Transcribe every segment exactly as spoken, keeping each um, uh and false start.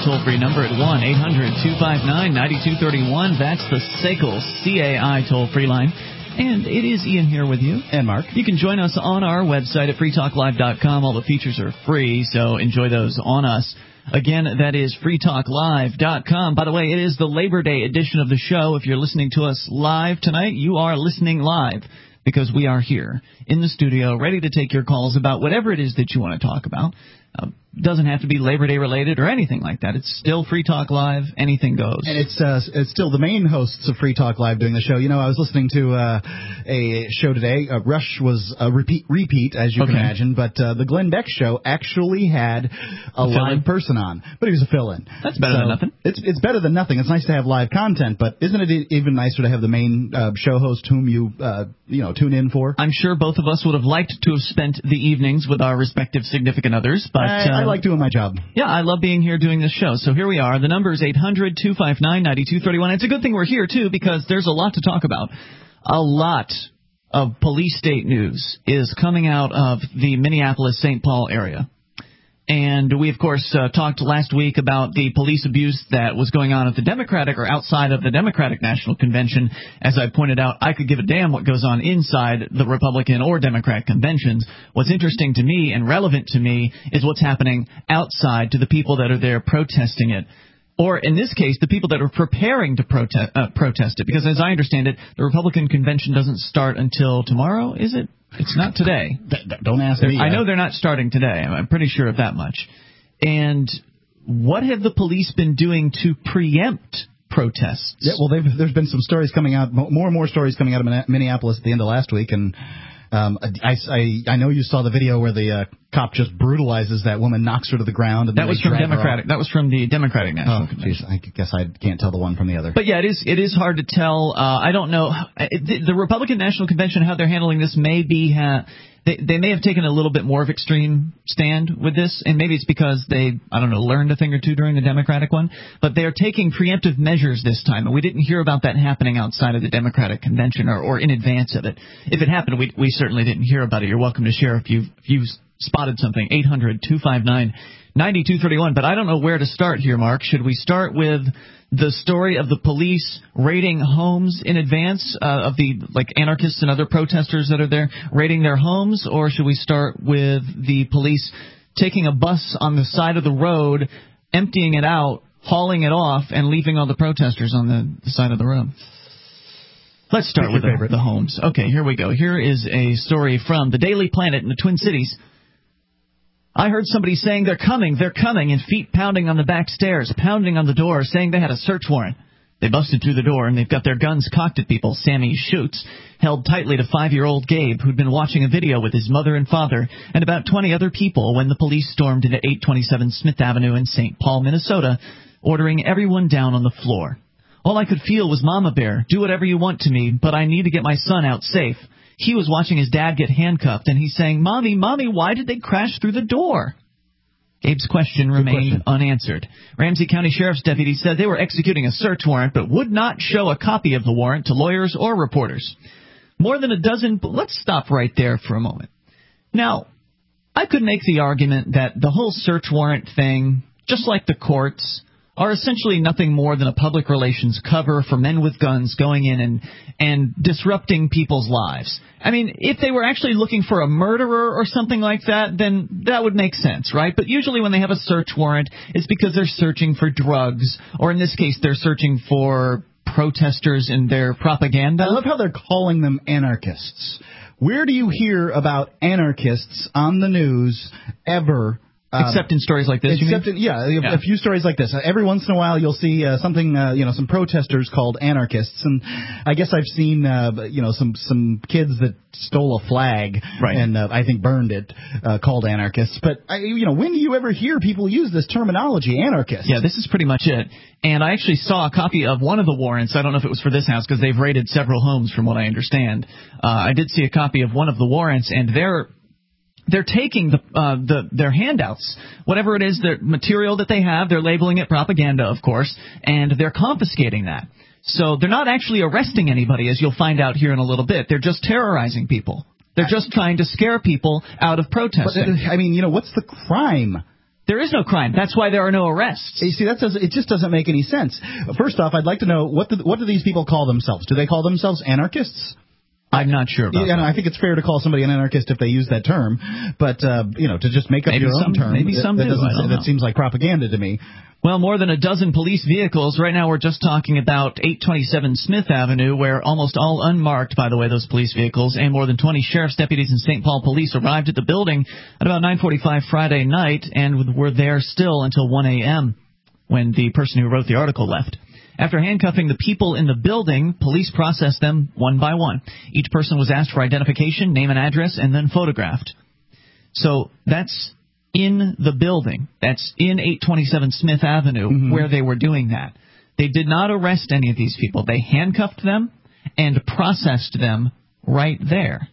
toll-free number at one eight hundred two five nine nine two three one. That's the S A C L C A I toll-free line. And it is Ian here with you. And Mark. You can join us on our website at free talk live dot com. All the features are free, so enjoy those on us. Again, that is free talk live dot com. By the way, it is the Labor Day edition of the show. If you're listening to us live tonight, you are listening live because we are here in the studio ready to take your calls about whatever it is that you want to talk about. Uh, doesn't have to be Labor Day related or anything like that. It's still Free Talk Live. Anything goes. And it's uh, it's still the main hosts of Free Talk Live doing the show. You know, I was listening to uh, a show today. Uh, Rush was a repeat, repeat as you okay. can imagine, but uh, the Glenn Beck show actually had a, a live person on, but he was a fill-in. That's better so than nothing. It's it's better than nothing. It's nice to have live content, but isn't it even nicer to have the main uh, show host whom you uh, you know tune in for? I'm sure both of us would have liked to have spent the evenings with our respective significant others, but I, uh, I like doing my job. Yeah, I love being here doing this show. So here we are. The number is eight hundred two five nine nine two three one. It's a good thing we're here, too, because there's a lot to talk about. A lot of police state news is coming out of the Minneapolis-Saint Paul area. And we, of course, uh, talked last week about the police abuse that was going on at the Democratic or outside of the Democratic National Convention. As I pointed out, I could give a damn what goes on inside the Republican or Democrat conventions. What's interesting to me and relevant to me is what's happening outside to the people that are there protesting it. Or, in this case, the people that are preparing to protest, uh, protest it. Because, as I understand it, the Republican convention doesn't start until tomorrow, is it? It's not today. Don't ask me. I know they're not starting today. I'm pretty sure of that much. And what have the police been doing to preempt protests? Yeah, well, there's been some stories coming out, more and more stories coming out of Minneapolis at the end of last week, and um, I, I, I know you saw the video where the uh, cop just brutalizes that woman, knocks her to the ground. And that was from Democratic. That was from the Democratic National oh, Convention. Geez, I guess I can't tell the one from the other. But yeah, it is. It is hard to tell. Uh, I don't know. The, the Republican National Convention, how they're handling this, may be. Ha- They, they may have taken a little bit more of extreme stand with this, and maybe it's because they, I don't know, learned a thing or two during the Democratic one. But they're taking preemptive measures this time, and we didn't hear about that happening outside of the Democratic convention or, or in advance of it. If it happened, we, we certainly didn't hear about it. You're welcome to share if you've, if you've spotted something. eight hundred two five nine nine two three one. But I don't know where to start here, Mark. Should we start with the story of the police raiding homes in advance uh, of the like anarchists and other protesters that are there raiding their homes, or should we start with the police taking a bus on the side of the road, emptying it out, hauling it off, and leaving all the protesters on the, the side of the road? Let's start with the, the homes. Okay, here we go. Here is a story from the Daily Planet in the Twin Cities. I heard somebody saying they're coming, they're coming, and feet pounding on the back stairs, pounding on the door, saying they had a search warrant. They busted through the door, and they've got their guns cocked at people. Sammy Schutz held tightly to five-year-old Gabe, who'd been watching a video with his mother and father and about twenty other people when the police stormed into eight twenty-seven Smith Avenue in Saint Paul, Minnesota, ordering everyone down on the floor. All I could feel was, Mama Bear, do whatever you want to me, but I need to get my son out safe. He was watching his dad get handcuffed, and he's saying, Mommy, Mommy, why did they crash through the door? Gabe's question Good remained question. unanswered. Ramsey County Sheriff's deputy said they were executing a search warrant, but would not show a copy of the warrant to lawyers or reporters. More than a dozen, but let's stop right there for a moment. Now, I could make the argument that the whole search warrant thing, just like the courts, are essentially nothing more than a public relations cover for men with guns going in and, and disrupting people's lives. I mean, if they were actually looking for a murderer or something like that, then that would make sense, right? But usually when they have a search warrant, it's because they're searching for drugs, or in this case, they're searching for protesters and their propaganda. I love how they're calling them anarchists. Where do you hear about anarchists on the news ever? Um, except in stories like this, except you mean? In, yeah, yeah, a few stories like this. Uh, every once in a while, you'll see uh, something, uh, you know, some protesters called anarchists, and I guess I've seen, uh, you know, some some kids that stole a flag right. and uh, I think burned it, uh, called anarchists. But I, you know, when do you ever hear people use this terminology, anarchist? Yeah, this is pretty much it. And I actually saw a copy of one of the warrants. I don't know if it was for this house because they've raided several homes, from what I understand. Uh, I did see a copy of one of the warrants, and they're. They're taking the, uh, the their handouts, whatever it is, their material that they have, they're labeling it propaganda, of course, and they're confiscating that. So they're not actually arresting anybody, as you'll find out here in a little bit. They're just terrorizing people. They're just trying to scare people out of protesting. But, I mean, you know, what's the crime? There is no crime. That's why there are no arrests. You see, that does, it just doesn't make any sense. First off, I'd like to know, what do, what do these people call themselves? Do they call themselves anarchists? I'm not sure about yeah, that. No, I think it's fair to call somebody an anarchist if they use that term, but, uh, you know, to just make up maybe your some, own term, maybe some that, do. doesn't, I don't that know. seems like propaganda to me. Well, more than a dozen police vehicles. Right now we're just talking about eight twenty-seven Smith Avenue, where almost all unmarked, by the way, those police vehicles, and more than twenty sheriff's deputies and Saint Paul police arrived at the building at about nine forty-five Friday night and were there still until one a.m. when the person who wrote the article left. After handcuffing the people in the building, police processed them one by one. Each person was asked for identification, name and address, and then photographed. So that's in the building. That's in eight twenty-seven Smith Avenue, mm-hmm. where they were doing that. They did not arrest any of these people. They handcuffed them and processed them right there.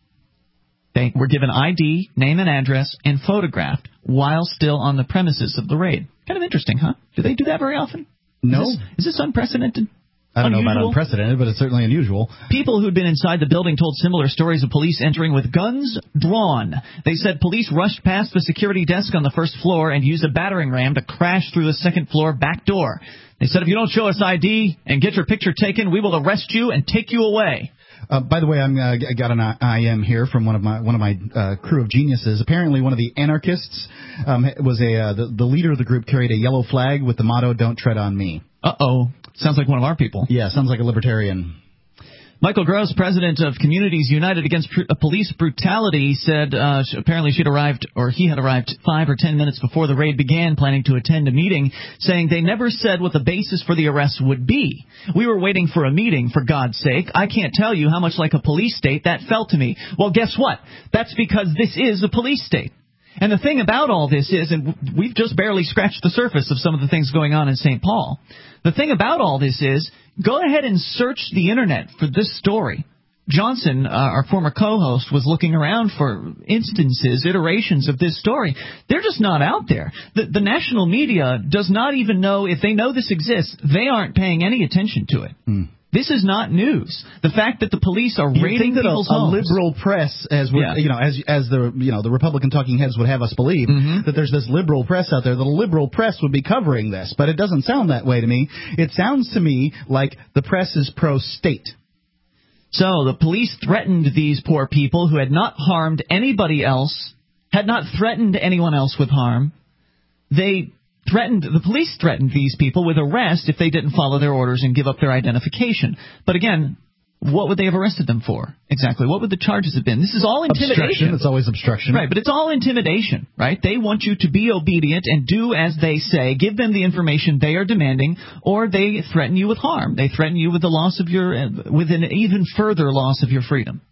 They were given I D, name and address, and photographed while still on the premises of the raid. Kind of interesting, huh? Do they do that very often? No. Is this, is this unprecedented? I don't unusual? know about unprecedented, but it's certainly unusual. People who'd been inside the building told similar stories of police entering with guns drawn. They said police rushed past the security desk on the first floor and used a battering ram to crash through the second floor back door. They said, if you don't show us I D and get your picture taken, we will arrest you and take you away. Uh, by the way, I'm, uh, I got an I M here from one of my one of my uh, crew of geniuses. Apparently, one of the anarchists um, was a uh, the, the leader of the group carried a yellow flag with the motto "Don't tread on me." Uh oh, sounds like one of our people. Yeah, sounds like a libertarian. Michael Gross, president of Communities United Against Pr- Police Brutality, said uh, apparently she'd arrived, or he had arrived five or ten minutes before the raid began, planning to attend a meeting, saying they never said what the basis for the arrest would be. We were waiting for a meeting, for God's sake. I can't tell you how much like a police state that felt to me. Well, guess what? That's because this is a police state. And the thing about all this is, and we've just barely scratched the surface of some of the things going on in Saint Paul, the thing about all this is, go ahead and search the Internet for this story. Johnson, uh, our former co-host, was looking around for instances, iterations of this story. They're just not out there. The, the national media does not even know, if they know this exists, they aren't paying any attention to it. Hmm. This is not news. The fact that the police are You'd raiding think that people's a, homes. a liberal press, as we're, yeah. you know, as as the you know the Republican talking heads would have us believe, mm-hmm. that there's this liberal press out there. The liberal press would be covering this, but it doesn't sound that way to me. It sounds to me like the press is pro-state. So the police threatened these poor people who had not harmed anybody else, had not threatened anyone else with harm. They threatened, the police threatened these people with arrest if they didn't follow their orders and give up their identification. But again, what would they have arrested them for? Exactly. What would the charges have been? This is all intimidation. Obstruction. It's always obstruction. Right, but it's all intimidation, right? They want you to be obedient and do as they say, give them the information they are demanding, or they threaten you with harm. They threaten you with the loss of your, uh, with an even further loss of your freedom.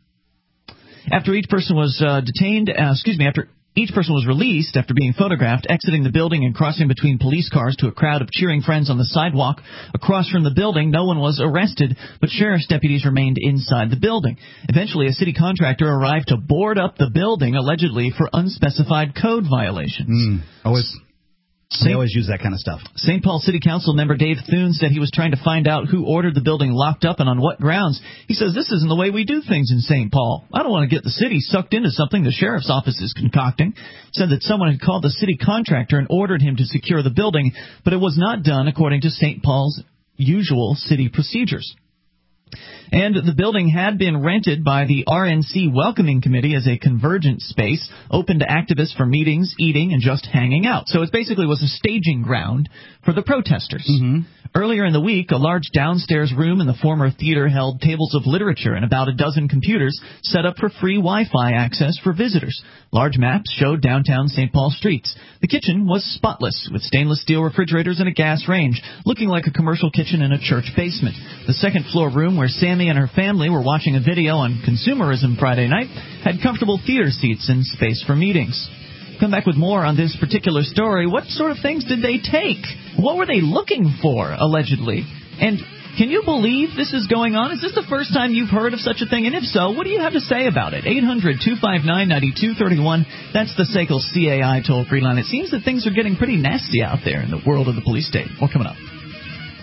After each person was uh, detained, uh, excuse me, after each person was released after being photographed, exiting the building and crossing between police cars to a crowd of cheering friends on the sidewalk across from the building. No one was arrested, but sheriff's deputies remained inside the building. Eventually, a city contractor arrived to board up the building, allegedly for unspecified code violations. Mm, always... They always use that kind of stuff. Saint Paul City Council member Dave Thune said he was trying to find out who ordered the building locked up and on what grounds. He says, this isn't the way we do things in Saint Paul. I don't want to get the city sucked into something the sheriff's office is concocting. Said that someone had called the city contractor and ordered him to secure the building, but it was not done according to Saint Paul's usual city procedures. And the building had been rented by the R N C Welcoming Committee as a convergence space, open to activists for meetings, eating, and just hanging out. So it basically was a staging ground for the protesters. Mm-hmm. Earlier in the week, a large downstairs room in the former theater held tables of literature and about a dozen computers set up for free Wi-Fi access for visitors. Large maps showed downtown Saint Paul streets. The kitchen was spotless, with stainless steel refrigerators and a gas range, looking like a commercial kitchen in a church basement. The second floor room, where Sammy and her family were watching a video on consumerism Friday night, had comfortable theater seats and space for meetings. Come back with more on this particular story. What sort of things did they take? What were they looking for, allegedly? And can you believe this is going on? Is this the first time you've heard of such a thing? And if so, what do you have to say about it? eight hundred two five nine nine two three one. That's the S A C L C A I toll-free line. It seems that things are getting pretty nasty out there in the world of the police state. More coming up.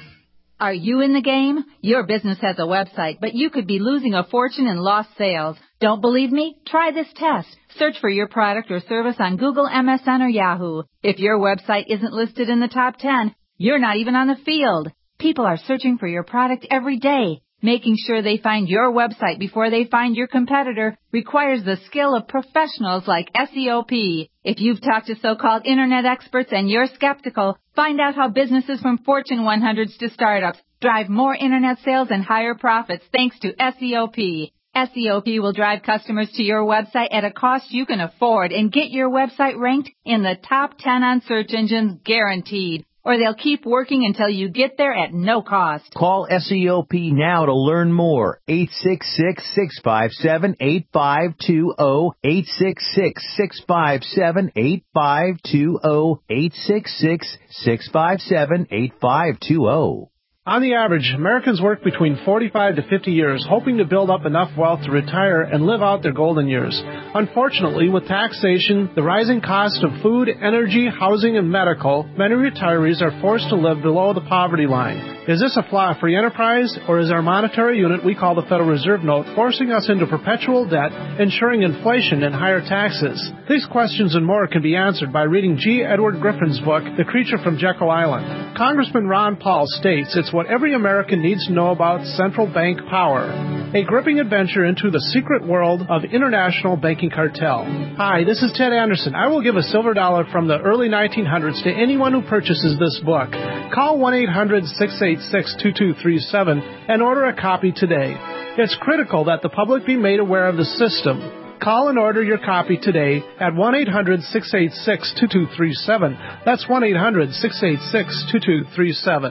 Are you in the game? Your business has a website, but you could be losing a fortune in lost sales. Don't believe me? Try this test. Search for your product or service on Google, M S N, or Yahoo. If your website isn't listed in the top ten, you're not even on the field. People are searching for your product every day. Making sure they find your website before they find your competitor requires the skill of professionals like S E O P. If you've talked to so-called internet experts and you're skeptical, find out how businesses from Fortune one hundreds to startups drive more internet sales and higher profits thanks to S E O P. S E O P will drive customers to your website at a cost you can afford and get your website ranked in the top ten on search engines guaranteed. Or they'll keep working until you get there at no cost. Call S E O P now to learn more. eight six six, six five seven, eight five two zero. eight six six, six five seven, eight five two zero. eight six six, six five seven, eight five two zero. On the average, Americans work between forty-five to fifty years, hoping to build up enough wealth to retire and live out their golden years. Unfortunately, with taxation, the rising cost of food, energy, housing, and medical, many retirees are forced to live below the poverty line. Is this a flaw-free enterprise, or is our monetary unit we call the Federal Reserve Note forcing us into perpetual debt, ensuring inflation and higher taxes? These questions and more can be answered by reading G. Edward Griffin's book, The Creature from Jekyll Island. Congressman Ron Paul states it's what every American needs to know about central bank power. A gripping adventure into the secret world of international banking cartel. Hi, this is Ted Anderson. I will give a silver dollar from the early nineteen hundreds to anyone who purchases this book. Call one eight hundred, six eight six, two two three seven and order a copy today. It's critical that the public be made aware of the system. Call and order your copy today at one eight hundred, six eight six, two two three seven. That's one eight hundred, six eight six, two two three seven.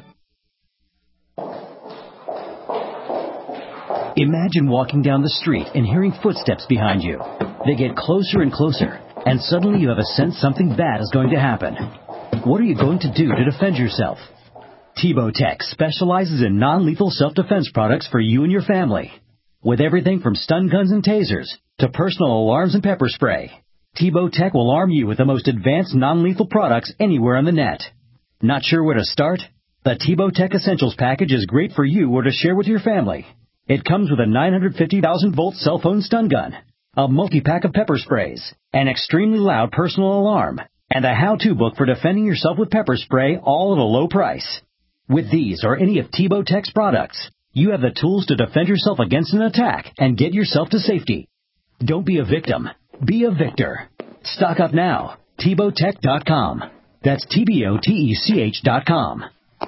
Imagine walking down the street and hearing footsteps behind you. They get closer and closer, and suddenly you have a sense something bad is going to happen. What are you going to do to defend yourself? Tebow Tech specializes in non-lethal self-defense products for you and your family. With everything from stun guns and tasers to personal alarms and pepper spray, Tebow Tech will arm you with the most advanced non-lethal products anywhere on the net. Not sure where to start? The Tebow Tech Essentials package is great for you or to share with your family. It comes with a nine hundred fifty thousand volt cell phone stun gun, a multi-pack of pepper sprays, an extremely loud personal alarm, and a how-to book for defending yourself with pepper spray, all at a low price. With these or any of Tebow Tech's products, you have the tools to defend yourself against an attack and get yourself to safety. Don't be a victim. Be a victor. Stock up now. Tebow Tech dot com. That's T B O T E C H dot com.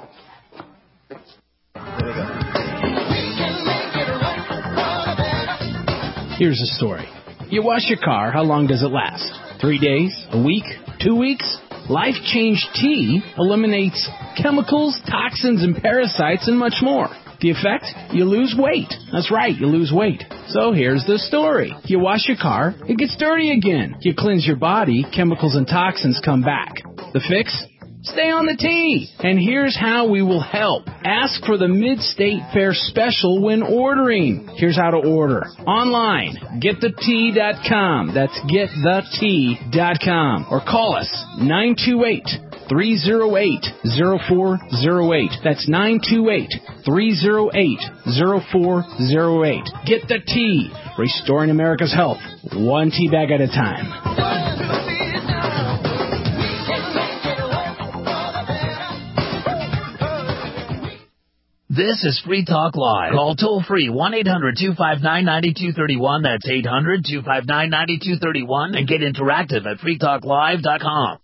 Here's a story. You wash your car, how long does it last? Three days? A week? Two weeks? Life Change Tea eliminates chemicals, toxins, and parasites, and much more. The effect? You lose weight. That's right, you lose weight. So here's the story. You wash your car, it gets dirty again. You cleanse your body, chemicals and toxins come back. The fix? Stay on the tea. And here's how we will help. Ask for the Mid-State Fair special when ordering. Here's how to order. Online, get the tea dot com. That's get the tea dot com. Or call us, nine two eight, three oh eight, oh four oh eight. That's nine two eight, three oh eight, oh four oh eight. Get the tea. Restoring America's health, one tea bag at a time. This is Free Talk Live. Call toll-free one eight hundred, two five nine, nine two three one. That's eight hundred, two five nine, nine two three one. And get interactive at free talk live dot com.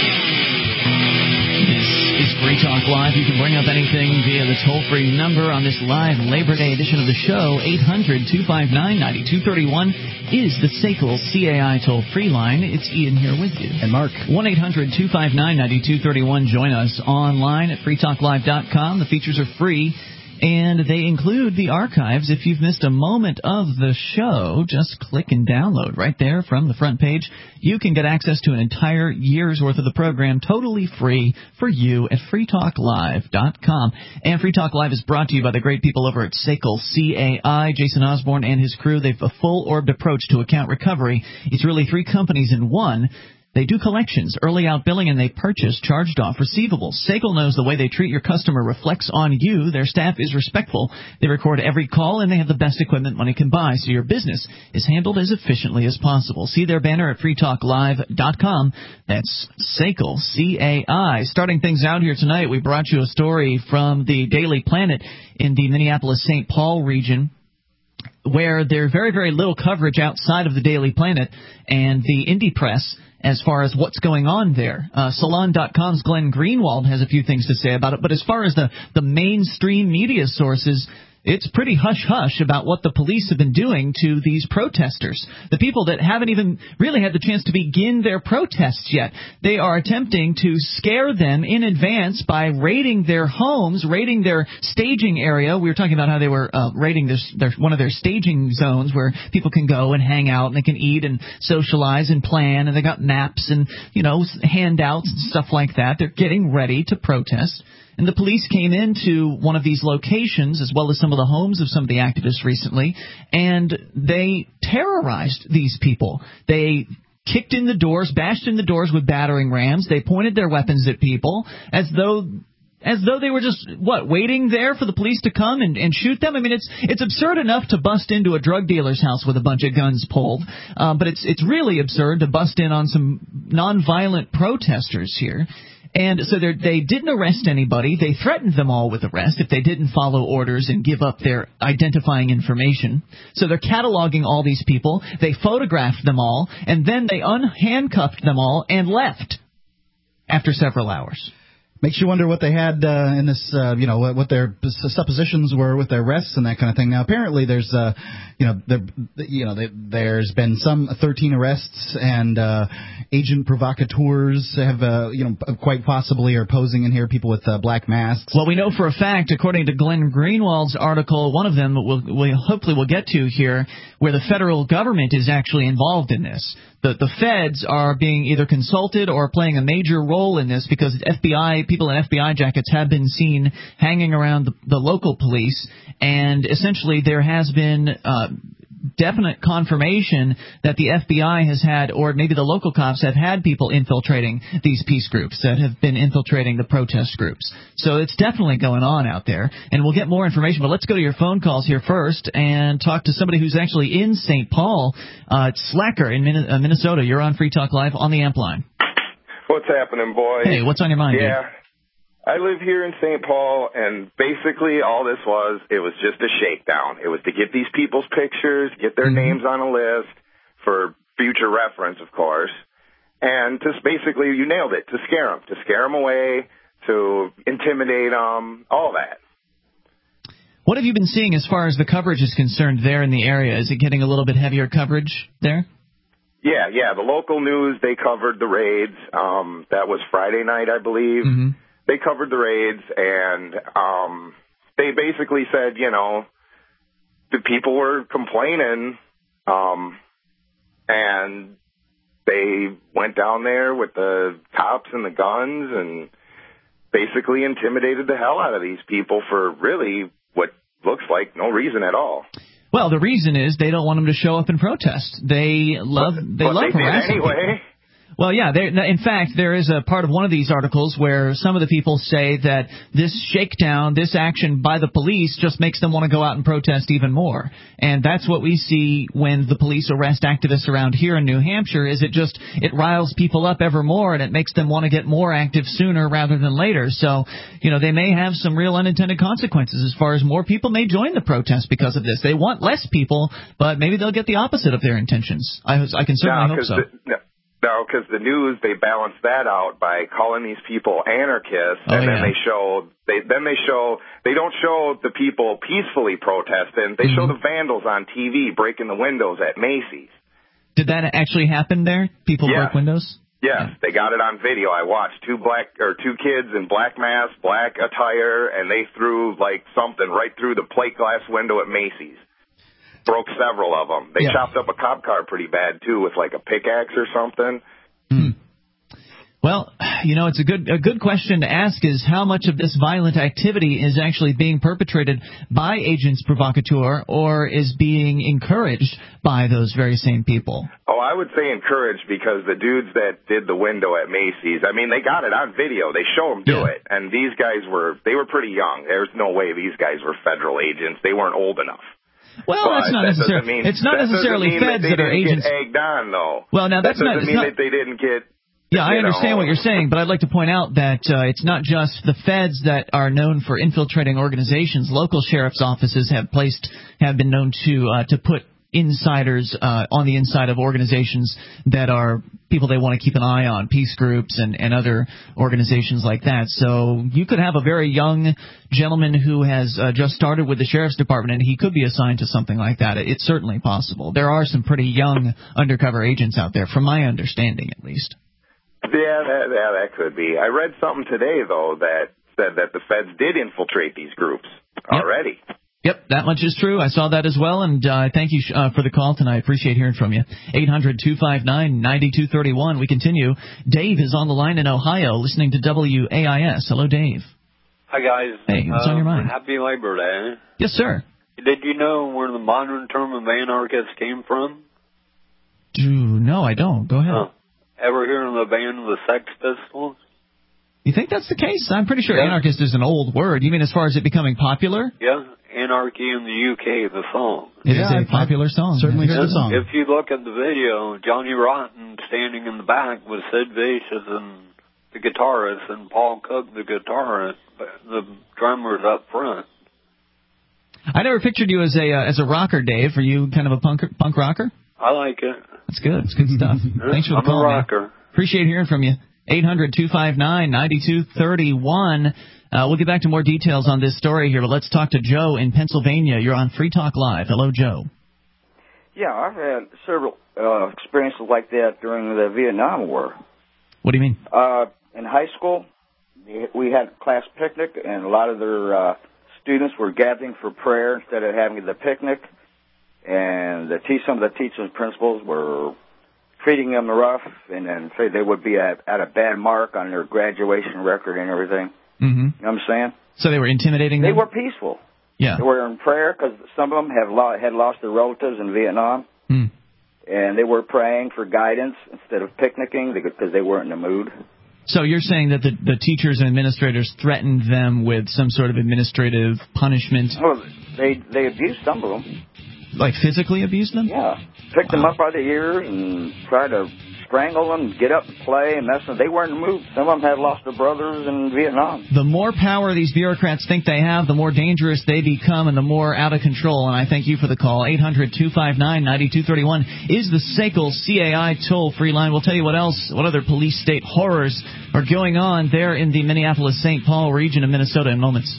This is Free Talk Live. You can bring up anything via the toll-free number on this live Labor Day edition of the show. eight hundred, two five nine, nine two three one is the S A C L C A I toll-free line. It's Ian here with you. And Mark. one eight hundred, two five nine, nine two three one. Join us online at free talk live dot com. The features are free, and they include the archives. If you've missed a moment of the show, just click and download right there from the front page. You can get access to an entire year's worth of the program totally free for you at free talk live dot com. And Free Talk Live is brought to you by the great people over at S A C L C A I. Jason Osborne and his crew, they've a full-orbed approach to account recovery. It's really three companies in one. They do collections, early out billing, and they purchase charged-off receivables. S A C L knows the way they treat your customer reflects on you. Their staff is respectful. They record every call, and they have the best equipment money can buy, so your business is handled as efficiently as possible. See their banner at free talk live dot com. That's S A C L, C A I. Starting things out here tonight, we brought you a story from the Daily Planet in the Minneapolis-Saint Paul region, where there's very, very little coverage outside of the Daily Planet and the indie press as far as what's going on there. Uh, Salon dot com's Glenn Greenwald has a few things to say about it, but as far as the, the mainstream media sources, it's pretty hush-hush about what the police have been doing to these protesters. The people that haven't even really had the chance to begin their protests yet. They are attempting to scare them in advance by raiding their homes, raiding their staging area. We were talking about how they were uh, raiding this, their, one of their staging zones where people can go and hang out and they can eat and socialize and plan, and they got maps and, you know, handouts and stuff like that. They're getting ready to protest. And the police came into one of these locations, as well as some of the homes of some of the activists recently, and they terrorized these people. They kicked in the doors, bashed in the doors with battering rams. They pointed their weapons at people as though as though they were just, what, waiting there for the police to come and, and shoot them? I mean, it's it's absurd enough to bust into a drug dealer's house with a bunch of guns pulled, um, but it's it's really absurd to bust in on some nonviolent protesters here. And so they didn't arrest anybody. They threatened them all with arrest if they didn't follow orders and give up their identifying information. So they're cataloging all these people. They photographed them all, and then they unhandcuffed them all and left after several hours. Makes you wonder what they had uh, in this, uh, you know, what, what their suppositions were with their arrests and that kind of thing. Now, apparently, there's, uh, you know, there, you know, they, there's been some thirteen arrests, and uh, agent provocateurs have, uh, you know, quite possibly are posing in here, people with uh, black masks. Well, we know for a fact, according to Glenn Greenwald's article, one of them we'll, we hopefully we'll get to here, where the federal government is actually involved in this. The, the feds are being either consulted or playing a major role in this because F B I people in F B I jackets have been seen hanging around the, the local police, and essentially there has been uh, definite confirmation that the F B I has had, or maybe the local cops have had people infiltrating these peace groups that have been infiltrating the protest groups. So it's definitely going on out there, and we'll get more information. But let's go to your phone calls here first and talk to somebody who's actually in Saint Paul. Uh, it's Slacker in Minnesota. You're on Free Talk Live on the Amp line. What's happening, boys? Hey, what's on your mind? Yeah. Dude? I live here in Saint Paul, and basically all this was, it was just a shakedown. It was to get these people's pictures, get their mm-hmm. names on a list for future reference, of course, and just basically, you nailed it, to scare them, to scare them away, to intimidate them, all that. What have you been seeing as far as the coverage is concerned there in the area? Is it getting a little bit heavier coverage there? Yeah, yeah. The local news, they covered the raids. Um, that was Friday night, I believe. Mm-hmm. They covered the raids, and um, they basically said, you know, the people were complaining, um, and they went down there with the cops and the guns and basically intimidated the hell out of these people for really what looks like no reason at all. Well, the reason is they don't want them to show up and protest. They love but, they but love they harassing did anyway. people. Well, yeah. In fact, there is a part of one of these articles where some of the people say that this shakedown, this action by the police, just makes them want to go out and protest even more. And that's what we see when the police arrest activists around here in New Hampshire. Is it just it riles people up ever more, and it makes them want to get more active sooner rather than later. So, you know, they may have some real unintended consequences as far as more people may join the protest because of this. They want less people, but maybe they'll get the opposite of their intentions. I, I can certainly no, hope so. The, no. No, because the news, they balance that out by calling these people anarchists, oh, and then yeah. they show they then they show they don't show the people peacefully protesting. They mm-hmm. show the vandals on T V breaking the windows at Macy's. Did that actually happen there? People yes. broke windows? Yes, yeah. They got it on video. I watched two black or two kids in black masks, black attire, and they threw like something right through the plate glass window at Macy's. Broke several of them. They yeah. chopped up a cop car pretty bad, too, with like a pickaxe or something. Hmm. Well, you know, it's a good a good question to ask is how much of this violent activity is actually being perpetrated by agents provocateur or is being encouraged by those very same people? Oh, I would say encouraged because the dudes that did the window at Macy's, I mean, they got it on video. They show them do yeah. it. And these guys were, they were pretty young. There's no way these guys were federal agents. They weren't old enough. Well, but that's not that necessarily. Mean, it's not necessarily feds that, that are agents. Get egged on, though. Well, now that's that doesn't not. mean not, that they didn't get. Yeah, I you understand know. what you're saying, but I'd like to point out that uh, it's not just the feds that are known for infiltrating organizations. Local sheriff's offices have placed have been known to uh, to put insiders uh, on the inside of organizations that are people they want to keep an eye on, peace groups and, and other organizations like that. So you could have a very young gentleman who has uh, just started with the sheriff's department, and he could be assigned to something like that. It's certainly possible. There are some pretty young undercover agents out there, from my understanding at least. Yeah, that, yeah, that could be. I read something today, though, that said that the feds did infiltrate these groups yep. already. Yep, that much is true. I saw that as well, and uh, thank you uh, for the call tonight. Appreciate hearing from you. eight hundred two five nine nine two three one. We continue. Dave is on the line in Ohio, listening to W A I S. Hello, Dave. Hi, guys. Hey, what's um, on your mind? Happy Labor Day. Yes, sir. Did you know where the modern term of anarchist came from? Do, no, I don't. Go ahead. Uh, ever hear of the band the Sex Pistols? You think that's the case? I'm pretty sure yeah. anarchist is an old word. You mean as far as it becoming popular? Yeah, Anarchy in the U K, the song. It yeah, is a popular I song. Certainly heard the song. If you look at the video, Johnny Rotten standing in the back with Sid Vicious and the guitarist, and Paul Cook, the guitarist, the drummer's up front. I never pictured you as a uh, as a rocker, Dave. Are you kind of a punk punk rocker? I like it. That's good. That's good stuff. Thanks for the I'm call, a rocker. Man. Appreciate hearing from you. eight hundred two five nine nine two three one. Uh, we'll get back to more details on this story here, but let's talk to Joe in Pennsylvania. You're on Free Talk Live. Hello, Joe. Yeah, I've had several uh, experiences like that during the Vietnam War. What do you mean? Uh, in high school, we had a class picnic, and a lot of their uh, students were gathering for prayer instead of having the picnic. And the te- some of the teachers and principals were treating them rough, and then say they would be at, at a bad mark on their graduation record and everything. Mm-hmm. You know what I'm saying? So they were intimidating They them? were peaceful. Yeah. They were in prayer because some of them have lo- had lost their relatives in Vietnam. Hmm. And they were praying for guidance instead of picnicking because they weren't in the mood. So you're saying that the, the teachers and administrators threatened them with some sort of administrative punishment? Well, they they abused some of them. Like physically abused them? Yeah. Picked wow. them up by the ears and tried to strangle them, get up and play and mess with them. They weren't in the mood. Some of them had lost their brothers in Vietnam. The more power these bureaucrats think they have, the more dangerous they become and the more out of control. And I thank you for the call. eight hundred two five nine nine two three one is the S A C L C A I toll-free line. We'll tell you what else, what other police state horrors are going on there in the Minneapolis-Saint Paul region of Minnesota in moments.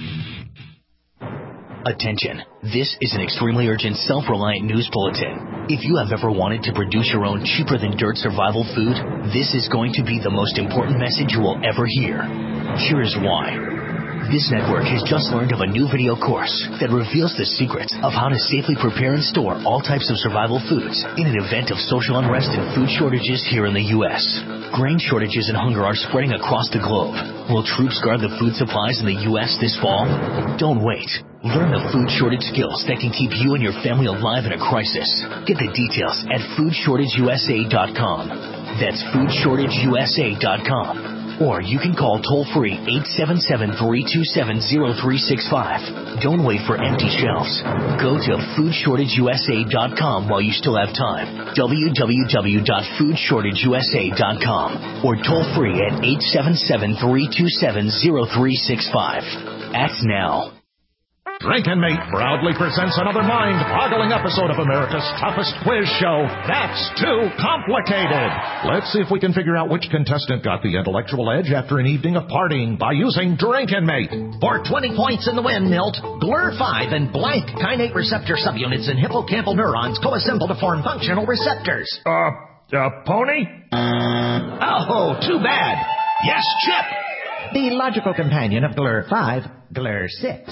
Attention. This is an extremely urgent, self-reliant news bulletin. If you have ever wanted to produce your own cheaper-than-dirt survival food, this is going to be the most important message you will ever hear. Here is why. This network has just learned of a new video course that reveals the secrets of how to safely prepare and store all types of survival foods in an event of social unrest and food shortages here in the U S Grain shortages and hunger are spreading across the globe. Will troops guard the food supplies in the U S this fall? Don't wait. Learn the food shortage skills that can keep you and your family alive in a crisis. Get the details at food shortage u s a dot com. That's food shortage u s a dot com. Or you can call toll-free eight seven seven, three two seven, zero three six five. Don't wait for empty shelves. Go to food shortage u s a dot com while you still have time. w w w dot food shortage u s a dot com. Or toll-free at eight seven seven, three two seven, zero three six five. Act now. Drink and Mate proudly presents another mind-boggling episode of America's toughest quiz show, That's Too Complicated. Let's see if we can figure out which contestant got the intellectual edge after an evening of partying by using Drink and Mate. For twenty points in the win, Milt, G L R five and blank kainate receptor subunits in hippocampal neurons co-assemble to form functional receptors. Uh, uh, pony? Oh, too bad. Yes, Chip. The logical companion of G L R five, G L R six.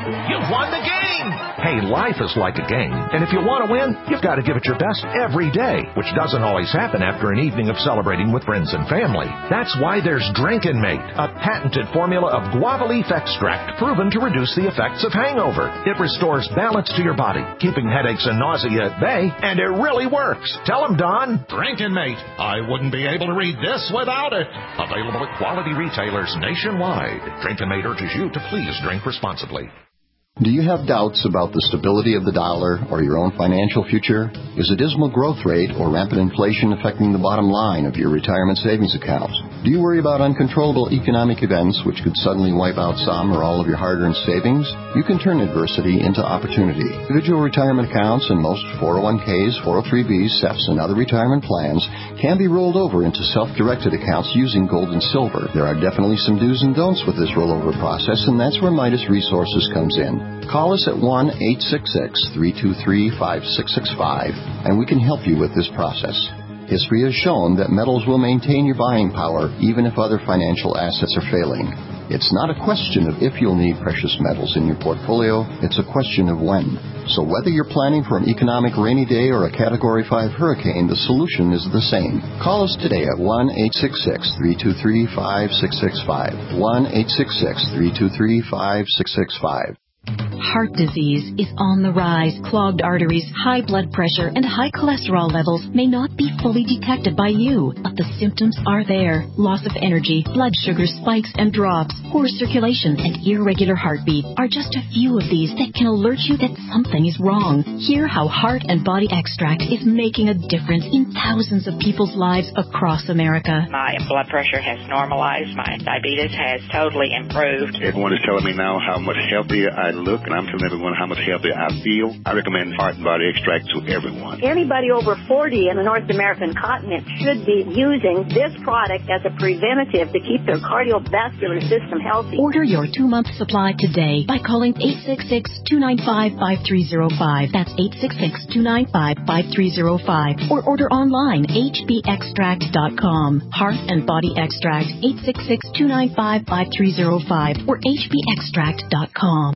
You've won the game! Hey, life is like a game, and if you want to win, you've got to give it your best every day, which doesn't always happen after an evening of celebrating with friends and family. That's why there's Drinkin' Mate, a patented formula of guava leaf extract proven to reduce the effects of hangover. It restores balance to your body, keeping headaches and nausea at bay, and it really works. Tell them, Don. Drinkin' Mate. I wouldn't be able to read this without it. Available at quality retailers nationwide. Drinkin' Mate urges you to please drink responsibly. Do you have doubts about the stability of the dollar or your own financial future? Is a dismal growth rate or rampant inflation affecting the bottom line of your retirement savings accounts? Do you worry about uncontrollable economic events which could suddenly wipe out some or all of your hard-earned savings? You can turn adversity into opportunity. Individual retirement accounts and most four oh one k's, four oh three b's, S E Fs, and other retirement plans can be rolled over into self-directed accounts using gold and silver. There are definitely some do's and don'ts with this rollover process, and that's where Midas Resources comes in. Call us at one eight six six, three two three, five six six five, and we can help you with this process. History has shown that metals will maintain your buying power even if other financial assets are failing. It's not a question of if you'll need precious metals in your portfolio, it's a question of when. So whether you're planning for an economic rainy day or a Category five hurricane, the solution is the same. Call us today at one eight six six, three two three, five six six five, one eight six six, three two three, five six six five. Heart disease is on the rise. Clogged arteries, high blood pressure, and high cholesterol levels may not be fully detected by you, but the symptoms are there. Loss of energy, blood sugar spikes and drops, poor circulation, and irregular heartbeat are just a few of these that can alert you that something is wrong. Hear how Heart and Body Extract is making a difference in thousands of people's lives across America. My blood pressure has normalized. My diabetes has totally improved. Everyone is telling me now how much healthier I look, and I'm telling everyone how much healthier I feel. I recommend Heart and Body Extract to everyone. Anybody over forty in the North American continent should be using this product as a preventative to keep their cardiovascular system healthy. Order your two-month supply today by calling eight six six, two nine five, five three zero five. That's eight six six, two nine five, five three zero five. Or order online, h b extract dot com. Heart and Body Extract, eight six six, two nine five, five three zero five or h b extract dot com.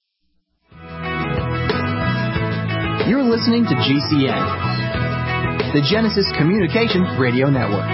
You're listening to G C N, the Genesis Communication Radio Network.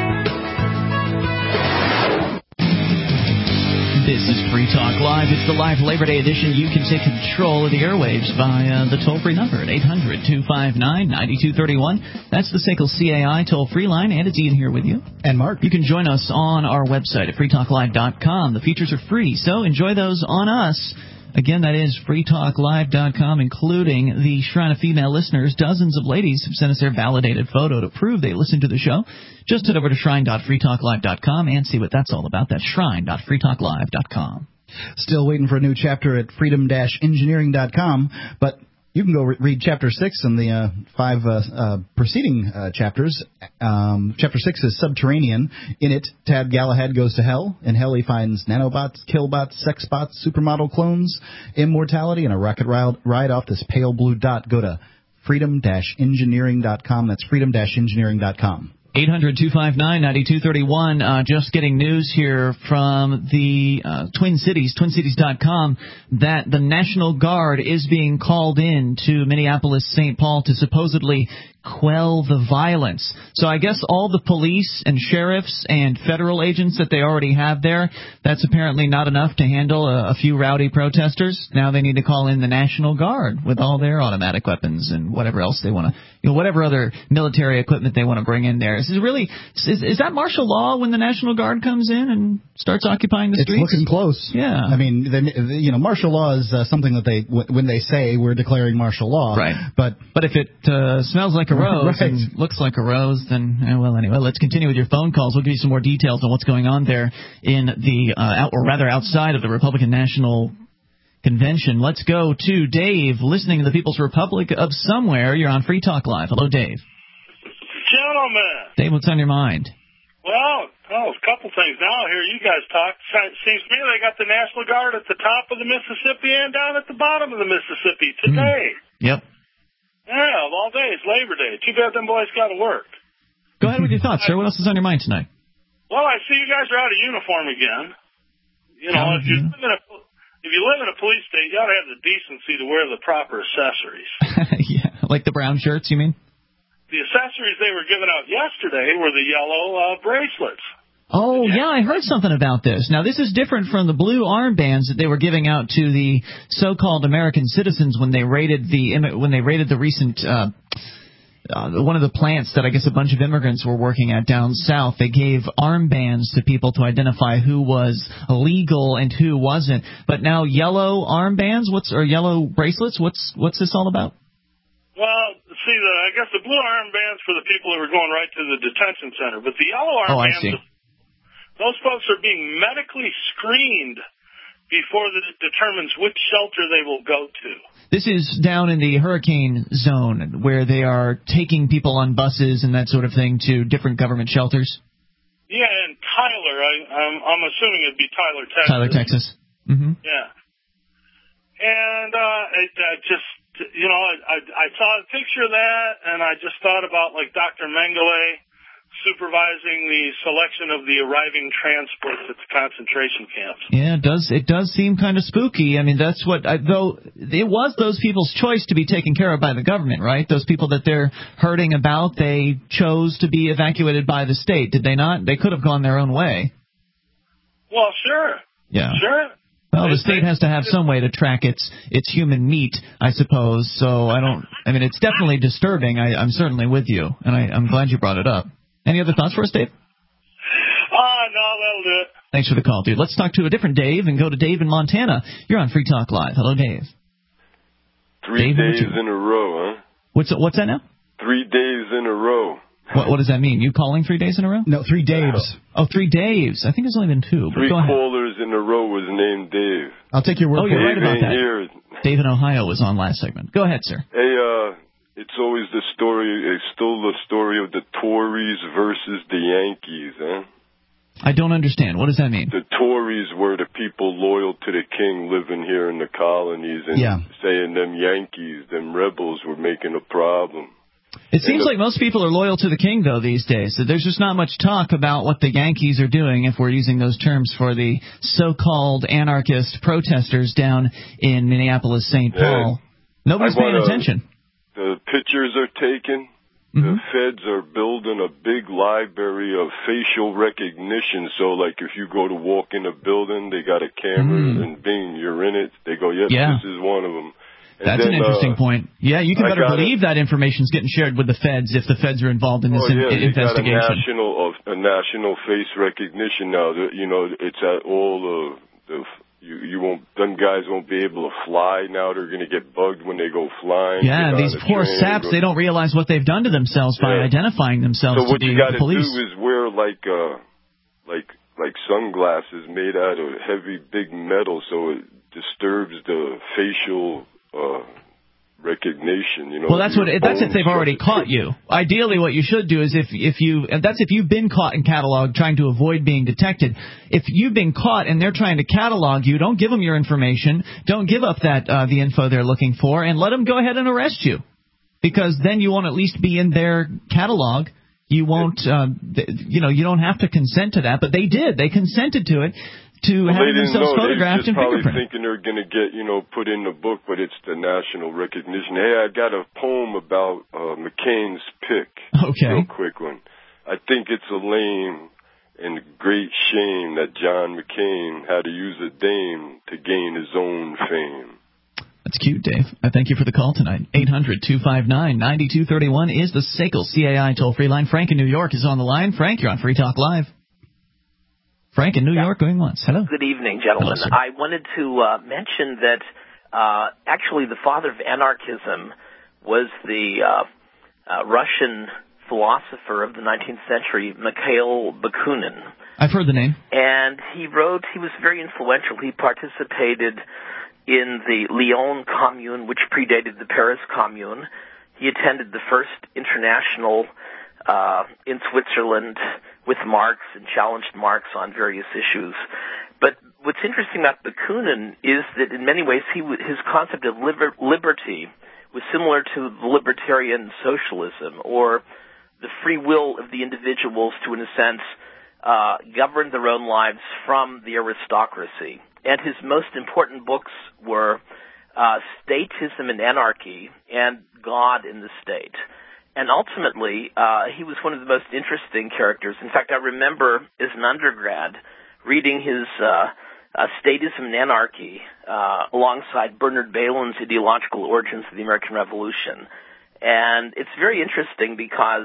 This is Free Talk Live. It's the live Labor Day edition. You can take control of the airwaves via the toll-free number at eight hundred, two five nine, nine two three one. That's the S A C L C A I toll-free line, and it's Ian here with you. And Mark. You can join us on our website at free talk live dot com. The features are free, so enjoy those on us. Again, that is free talk live dot com, including the Shrine of Female listeners. Dozens of ladies have sent us their validated photo to prove they listen to the show. Just head over to shrine dot free talk live dot com and see what that's all about. That's shrine dot free talk live dot com. Still waiting for a new chapter at freedom dash engineering dot com, but you can go re- read Chapter six and the uh, five uh, uh, preceding uh, chapters. Um, chapter six is Subterranean. In it, Tad Galahad goes to hell. In hell, he finds nanobots, killbots, sexbots, supermodel clones, immortality, and a rocket ride, ride off this pale blue dot. Go to freedom dash engineering dot com. That's freedom dash engineering dot com. eight hundred, two five nine, nine two three one. Uh, just getting news here from the uh, Twin Cities, twin cities dot com, that the National Guard is being called in to Minneapolis, Saint Paul to supposedly quell the violence. So I guess all the police and sheriffs and federal agents that they already have there, that's apparently not enough to handle a, a few rowdy protesters. Now they need to call in the National Guard with all their automatic weapons and whatever else they want to, you know, whatever other military equipment they want to bring in there. Is it really, is, is that martial law when the National Guard comes in and starts occupying the streets? It's looking close. Yeah. I mean, the, you know, martial law is uh, something that they, when they say we're declaring martial law. Right. But, but if it uh, smells like a rose right. and looks like a rose, then, eh, well, anyway, let's continue with your phone calls. We'll give you some more details on what's going on there in the, uh, out, or rather outside of the Republican National Convention. Let's go to Dave, listening to the People's Republic of Somewhere. You're on Free Talk Live. Hello, Dave. Gentlemen. Dave, what's on your mind? Well, oh, a couple things now. I hear you guys talk. Seems to me they got the National Guard at the top of the Mississippi and down at the bottom of the Mississippi today. Mm. Yep. Yeah, of all days, Labor Day. Too bad them boys got to work. Go ahead with your thoughts, sir. What else is on your mind tonight? Well, I see you guys are out of uniform again. You know, if you're living in a, if you live in a police state, you ought to have the decency to wear the proper accessories. Yeah, like the brown shirts, you mean? The accessories they were giving out yesterday were the yellow uh, bracelets. Oh, yeah, I heard something about this. Now, this is different from the blue armbands that they were giving out to the so-called American citizens when they raided the when they raided the recent uh, uh, one of the plants that I guess a bunch of immigrants were working at down south. They gave armbands to people to identify who was illegal and who wasn't. But now yellow armbands, what's or yellow bracelets? What's what's this all about? Well, see, the, I guess the blue armbands for the people who are going right to the detention center, but the yellow Oh, I armbands. see. Those folks are being medically screened before it determines which shelter they will go to. This is down in the hurricane zone where they are taking people on buses and that sort of thing to different government shelters. Yeah, and Tyler, I, I'm, I'm assuming it'd be Tyler, Texas. Tyler, Texas. Mm-hmm. Yeah. And uh, it, I just, you know, I, I, I saw a picture of that, and I just thought about, like, Doctor Mengele supervising the selection of the arriving transports at the concentration camps. Yeah, it does. It does seem kind of spooky. I mean, that's what. I, though it was those people's choice to be taken care of by the government, right? Those people that they're hurting about, they chose to be evacuated by the state, did they not? They could have gone their own way. Well, sure. Yeah. Sure. Well, the state has to have some way to track its its human meat, I suppose. So I don't. I mean, it's definitely disturbing. I, I'm certainly with you, and I, I'm glad you brought it up. Any other thoughts for us, Dave? Ah, uh, no, that'll do it. Thanks for the call, dude. Let's talk to a different Dave and go to Dave in Montana. You're on Free Talk Live. Hello, Dave. Three Dave, days in a row, huh? What's what's that now? Three days in a row. What, what does that mean? You calling three days in a row? No, three Daves. Oh, three Daves. I think there's only been two. But Three go ahead. callers in a row was named Dave. I'll take your word oh, for you're it. right about that. Here. Dave in Ohio was on last segment. Go ahead, sir. Hey, uh, it's always the story, it's still the story of the Tories versus the Yankees, huh? I don't understand. What does that mean? The Tories were the people loyal to the king living here in the colonies, and yeah. saying them Yankees, them rebels were making a problem. It seems like most people are loyal to the king, though, these days. So there's just not much talk about what the Yankees are doing, if we're using those terms for the so-called anarchist protesters down in Minneapolis, Saint Paul. Yeah. Nobody's paying attention. The pictures are taken. Mm-hmm. The feds are building a big library of facial recognition. So, like, if you go to walk in a building, they got a camera, mm. and bing, you're in it. They go, yep, yeah. this is one of them. And That's then, an interesting uh, point. Yeah, you can I better gotta, believe that information's getting shared with the feds if the feds are involved in this oh, yeah, in, investigation. Got a national, a national face recognition now. You know, it's at all the, the you, you won't, them guys won't be able to fly now. They're going to get bugged when they go flying. Yeah, these poor train, saps, go, they don't realize what they've done to themselves by yeah. identifying themselves so what to you the, gotta the police. do is wear like, uh, like, like sunglasses made out of heavy, big metal, so it disturbs the facial, uh, recognition, you know. Well, that's what that's if they've already caught you. Ideally, what you should do is if if you and that's if you've been caught in catalog trying to avoid being detected. If you've been caught and they're trying to catalog you, don't give them your information. Don't give up that uh, the info they're looking for, and let them go ahead and arrest you, because then you won't at least be in their catalog. You won't, uh, you know, you don't have to consent to that, but they did. They consented to it. To well, having themselves know. photographed and fingerprinted. Probably thinking they're going to get, you know, put in the book, but it's the national recognition. Hey, I got a poem about uh, McCain's pick. Okay. Real quick one. I think it's a lame and great shame that John McCain had to use a dame to gain his own fame. That's cute, Dave. I thank you for the call tonight. eight hundred two five nine nine two three one is the S A C L C A I toll-free line. Frank in New York is on the line. Frank, you're on Free Talk Live. Frank in New York going once. Hello. Good evening, gentlemen. Hello, I wanted to uh, mention that uh, actually the father of anarchism was the uh, uh, Russian philosopher of the nineteenth century, Mikhail Bakunin. I've heard the name. And he wrote, he was very influential. He participated in the Lyon Commune, which predated the Paris Commune. He attended the first international uh, in Switzerland with Marx and challenged Marx on various issues. But what's interesting about Bakunin is that in many ways he, his concept of liber- liberty was similar to libertarian socialism, or the free will of the individuals to, in a sense, uh, govern their own lives from the aristocracy. and his most important books were uh, Statism and Anarchy and God in the State. And ultimately, uh, he was one of the most interesting characters. In fact, I remember as an undergrad reading his uh, uh, Statism and Anarchy uh, alongside Bernard Bailyn's Ideological Origins of the American Revolution. And it's very interesting because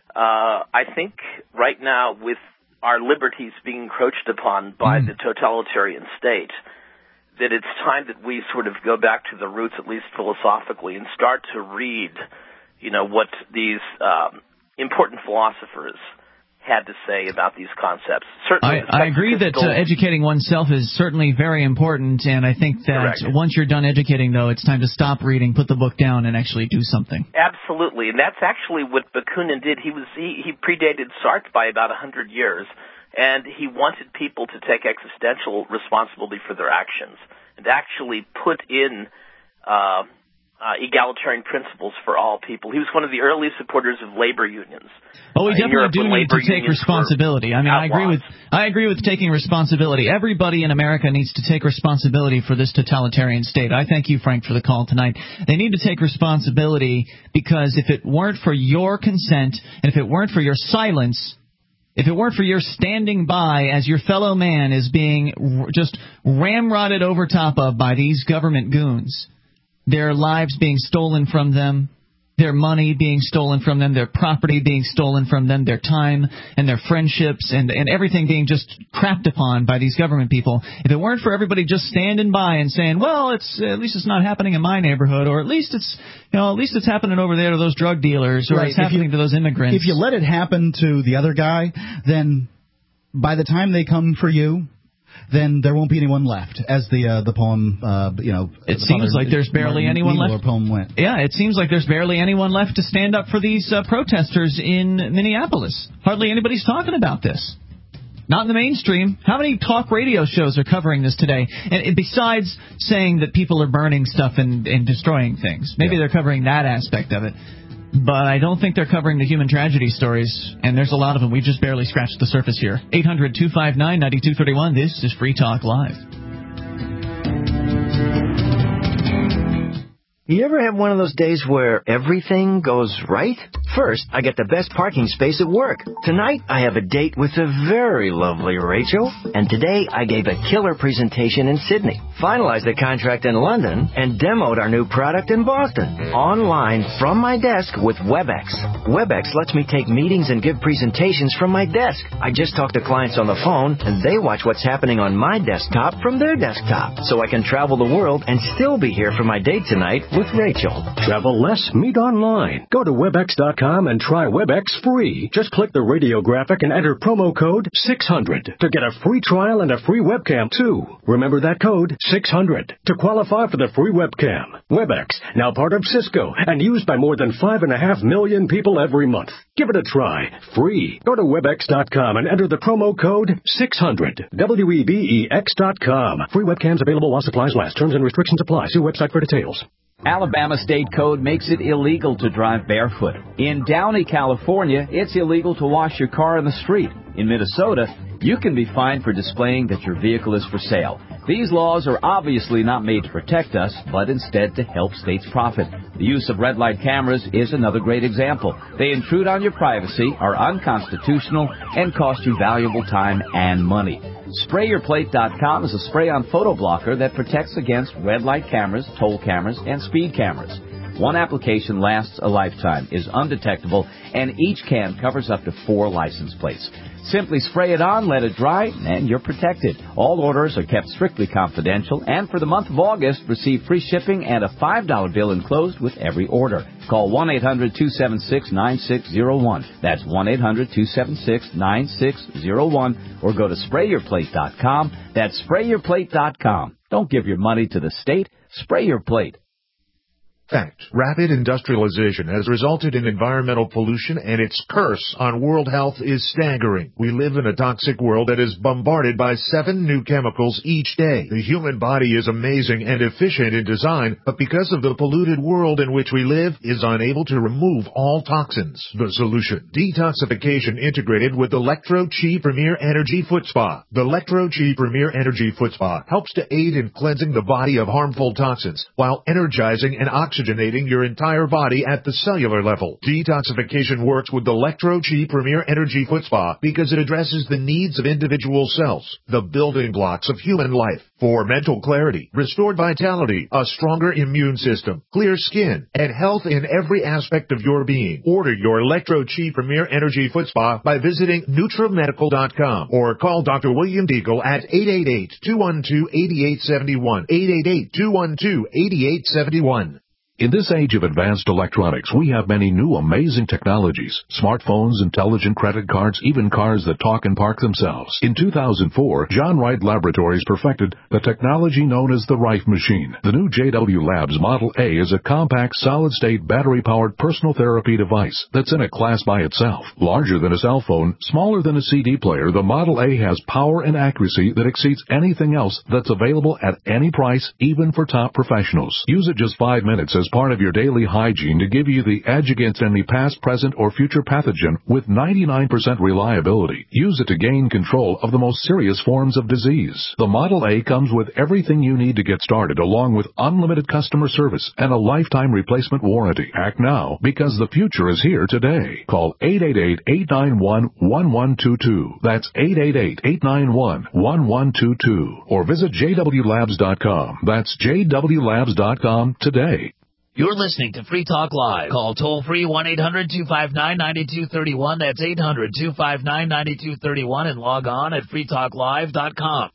uh, I think right now with our liberties being encroached upon by mm. the totalitarian state, that it's time that we sort of go back to the roots, at least philosophically, and start to read, you know, what these um, important philosophers had to say about these concepts. Certainly, I, I agree that uh, educating oneself is certainly very important, and I think that Correct. Once you're done educating, though, it's time to stop reading, put the book down, and actually do something. Absolutely, and that's actually what Bakunin did. He was he, he predated Sartre by about one hundred years, and he wanted people to take existential responsibility for their actions and actually put in uh, uh, egalitarian principles for all people. He was one of the early supporters of labor unions. Oh, we definitely do need to take responsibility. I mean, I agree with I agree with taking responsibility. Everybody in America needs to take responsibility for this totalitarian state. I thank you, Frank, for the call tonight. They need to take responsibility because if it weren't for your consent and if it weren't for your silence, if it weren't for your standing by as your fellow man is being just ramrodded over top of by these government goons, their lives being stolen from them, their money being stolen from them, their property being stolen from them, their time and their friendships and, and everything being just crapped upon by these government people. If it weren't for everybody just standing by and saying, well, it's at least it's not happening in my neighborhood, or at least it's you know at least it's happening over there to those drug dealers, or right. it's happening you, to those immigrants. If you let it happen to the other guy, then by the time they come for you, then there won't be anyone left, as the uh, the poem, uh, you know. It seems like there's barely Martin anyone Niemöller left. Poem went. Yeah, it seems like there's barely anyone left to stand up for these uh, protesters in Minneapolis. Hardly anybody's talking about this. Not in the mainstream. How many talk radio shows are covering this today? And, and besides saying that people are burning stuff and, and destroying things, maybe yeah. they're covering that aspect of it. But I don't think they're covering the human tragedy stories, and there's a lot of them. We just barely scratched the surface here. eight hundred two five nine nine two three one. This is Free Talk Live. You ever have one of those days where everything goes right? First, I get the best parking space at work. Tonight, I have a date with the very lovely Rachel. And today, I gave a killer presentation in Sydney, finalized the contract in London, and demoed our new product in Boston. Online, from my desk with WebEx. WebEx lets me take meetings and give presentations from my desk. I just talk to clients on the phone, and they watch what's happening on my desktop from their desktop. So I can travel the world and still be here for my date tonight with Rachel. Travel less, meet online. Go to webex dot com and try WebEx free. Just click the radio graphic and enter promo code six hundred to get a free trial and a free webcam, too. Remember that code, six hundred, to qualify for the free webcam. WebEx, now part of Cisco and used by more than five and a half million people every month. Give it a try. Free. Go to webex dot com and enter the promo code six hundred. W E B E X dot com. Free webcams available while supplies last. Terms and restrictions apply. See website for details. Alabama state code makes it illegal to drive barefoot. In Downey, California, it's illegal to wash your car in the street. In Minnesota, you can be fined for displaying that your vehicle is for sale. These laws are obviously not made to protect us, but instead to help states profit. The use of red light cameras is another great example. They intrude on your privacy, are unconstitutional, and cost you valuable time and money. Spray Your Plate dot com is a spray-on photo blocker that protects against red light cameras, toll cameras, and speed cameras. One application lasts a lifetime, is undetectable, and each can covers up to four license plates. Simply spray it on, let it dry, and you're protected. All orders are kept strictly confidential, and for the month of August, receive free shipping and a five dollar bill enclosed with every order. Call one eight hundred two seven six nine six zero one. That's one eight hundred two seven six nine six zero one, or go to spray your plate dot com. That's spray your plate dot com. Don't give your money to the state. Spray your plate. Fact. Rapid industrialization has resulted in environmental pollution, and its curse on world health is staggering. We live in a toxic world that is bombarded by seven new chemicals each day. The human body is amazing and efficient in design, but because of the polluted world in which we live, is unable to remove all toxins. The solution: detoxification integrated with Electro-Chi Premier Energy Foot Spa. The Electro-Chi Premier Energy Foot Spa helps to aid in cleansing the body of harmful toxins while energizing and oxygenating your entire body at the cellular level. Detoxification works with the Electro-Chi Premier Energy Foot Spa because it addresses the needs of individual cells, the building blocks of human life, for mental clarity, restored vitality, a stronger immune system, clear skin, and health in every aspect of your being. Order your Electro-Chi Premier Energy Foot Spa by visiting Nutramedical dot com or call Doctor William Deagle at eight eight eight, two one two, eight eight seven one, eight eight eight, two one two, eight eight seven one. In this age of advanced electronics, we have many new amazing technologies. Smartphones, intelligent credit cards, even cars that talk and park themselves. In two thousand four, John Wright Laboratories perfected the technology known as the Rife Machine. The new J W Labs Model A is a compact, solid-state, battery-powered personal therapy device that's in a class by itself. Larger than a cell phone, smaller than a C D player, the Model A has power and accuracy that exceeds anything else that's available at any price, even for top professionals. Use it just five minutes as part of your daily hygiene to give you the edge against any past, present, or future pathogen with ninety-nine percent reliability. Use it to gain control of the most serious forms of disease. The Model A comes with everything you need to get started, along with unlimited customer service and a lifetime replacement warranty. Act now, because the future is here today. Call eight eight eight, eight nine one, one one two two. That's eight eight eight, eight nine one, one one two two. Or visit J W labs dot com. That's J W labs dot com today. You're listening to Free Talk Live. Call toll-free one eight hundred, two five nine, nine two three one. That's eight hundred, two five nine, nine two three one. And log on at free talk live dot com.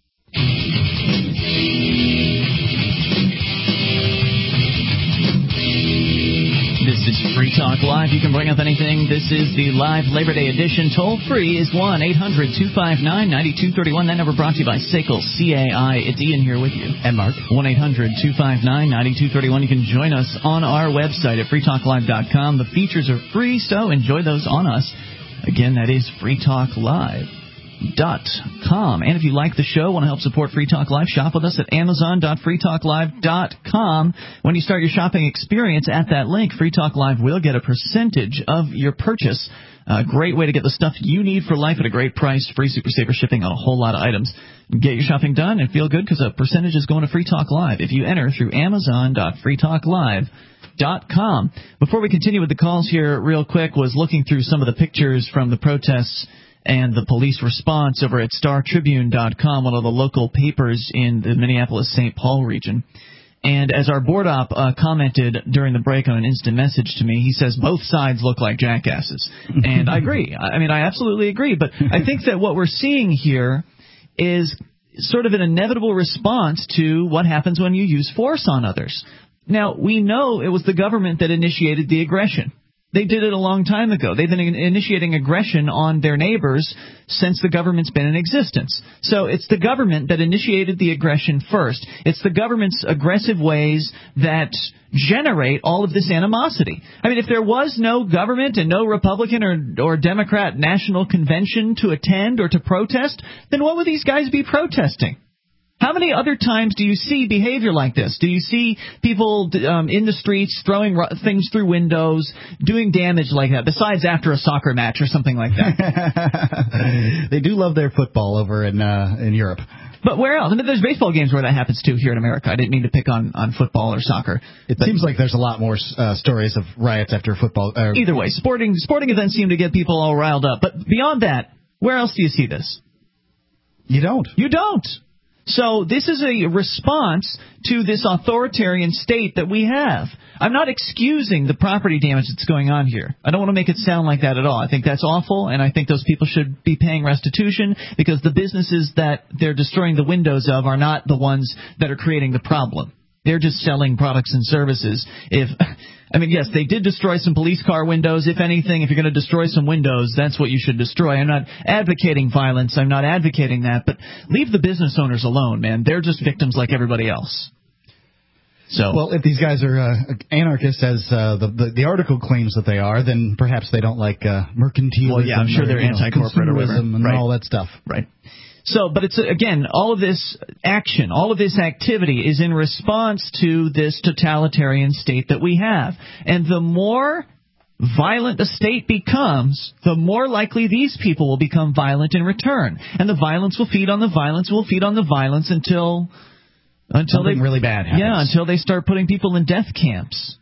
This is Free Talk Live. You can bring up anything. This is the live Labor Day edition. Toll-free is one eight hundred, two five nine, nine two three one. That number brought to you by S A C L C A I. It's Ian here with you. And Mark. one eight hundred, two five nine, nine two three one. You can join us on our website at free talk live dot com. The features are free, so enjoy those on us. Again, that is free talk live dot com. And if you like the show, want to help support Free Talk Live, shop with us at amazon dot free talk live dot com. When you start your shopping experience at that link, Free Talk Live will get a percentage of your purchase. A great way to get the stuff you need for life at a great price. Free Super Saver shipping on a whole lot of items. Get your shopping done and feel good because a percentage is going to Free Talk Live if you enter through amazon dot free talk live dot com. Before we continue with the calls here, real quick, was looking through some of the pictures from the protests and the police response over at star tribune dot com, one of the local papers in the Minneapolis-Saint Paul region. And as our board op uh, commented during the break on an instant message to me, he says both sides look like jackasses. And I agree. I mean, I absolutely agree. But I think that what we're seeing here is sort of an inevitable response to what happens when you use force on others. Now, we know it was the government that initiated the aggression. They did it a long time ago. They've been initiating aggression on their neighbors since the government's been in existence. So it's the government that initiated the aggression first. It's the government's aggressive ways that generate all of this animosity. I mean, if there was no government and no Republican or, or Democrat national convention to attend or to protest, then what would these guys be protesting? How many other times do you see behavior like this? Do you see people um, in the streets throwing ru- things through windows, doing damage like that, besides after a soccer match or something like that? They do love their football over in uh, in Europe. But where else? I mean, there's baseball games where that happens, too, here in America. I didn't mean to pick on, on football or soccer. It but seems like there's a lot more uh, stories of riots after football. Uh, either way, sporting sporting events seem to get people all riled up. But beyond that, where else do you see this? You don't. You don't. So this is a response to this authoritarian state that we have. I'm not excusing the property damage that's going on here. I don't want to make it sound like that at all. I think that's awful, and I think those people should be paying restitution because the businesses that they're destroying the windows of are not the ones that are creating the problem. They're just selling products and services. If I mean, yes, they did destroy some police car windows. If anything, if you're going to destroy some windows, that's what you should destroy. I'm not advocating violence. I'm not advocating that. But leave the business owners alone, man. They're just victims like everybody else. So, well, if these guys are uh, anarchists, as uh, the, the the article claims that they are, then perhaps they don't like uh, mercantilism. Well, yeah, I'm sure or, they're you know, anti-corporate or whatever, consumerism and right. all that stuff. Right. So, but it's, again, all of this action, all of this activity is in response to this totalitarian state that we have. And the more violent the state becomes, the more likely these people will become violent in return. And the violence will feed on the violence, will feed on the violence until until Something they really bad happens. Yeah, until they start putting people in death camps